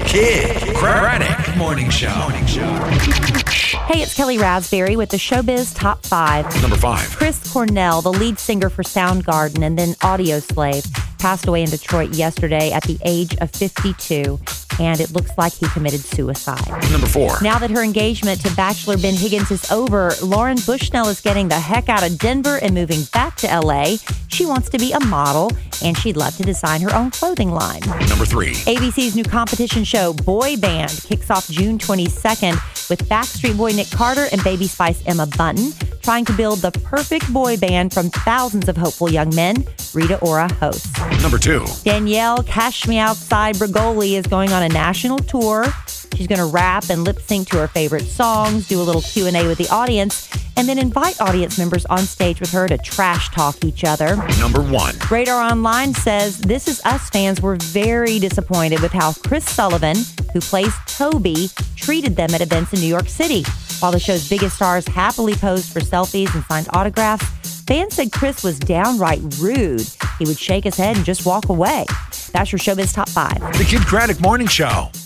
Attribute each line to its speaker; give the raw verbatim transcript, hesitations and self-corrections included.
Speaker 1: Kid Craddock Morning Show. Morning Show.
Speaker 2: Hey, it's Kelly Raspberry with the Showbiz Top five.
Speaker 1: Number five.
Speaker 2: Chris Cornell, the lead singer for Soundgarden and then Audioslave, passed away in Detroit yesterday at the age of fifty-two, and it looks like he committed suicide.
Speaker 1: Number four.
Speaker 2: Now that her engagement to Bachelor Ben Higgins is over, Lauren Bushnell is getting the heck out of Denver and moving back to L A. She wants to be a model, and she'd love to design her own clothing line.
Speaker 1: Number three.
Speaker 2: A B C's new competition show, Boy Band, kicks off June twenty-second with Backstreet Boy Nick Carter and Baby Spice Emma Bunton trying to build the perfect boy band from thousands of hopeful young men. Rita Ora hosts.
Speaker 1: Number two.
Speaker 2: Danielle Cash Me Outside Brigoli is going on a national tour. She's going to rap and lip sync to her favorite songs, do a little Q and A with the audience, and then invite audience members on stage with her to trash talk each other.
Speaker 1: Number one.
Speaker 2: Radar Online says This Is Us fans were very disappointed with how Chris Sullivan, who plays Toby, treated them at events in New York City. While the show's biggest stars happily posed for selfies and signed autographs, fans said Chris was downright rude. He would shake his head and just walk away. That's your Showbiz Top five.
Speaker 1: The Kid Craddock Morning Show.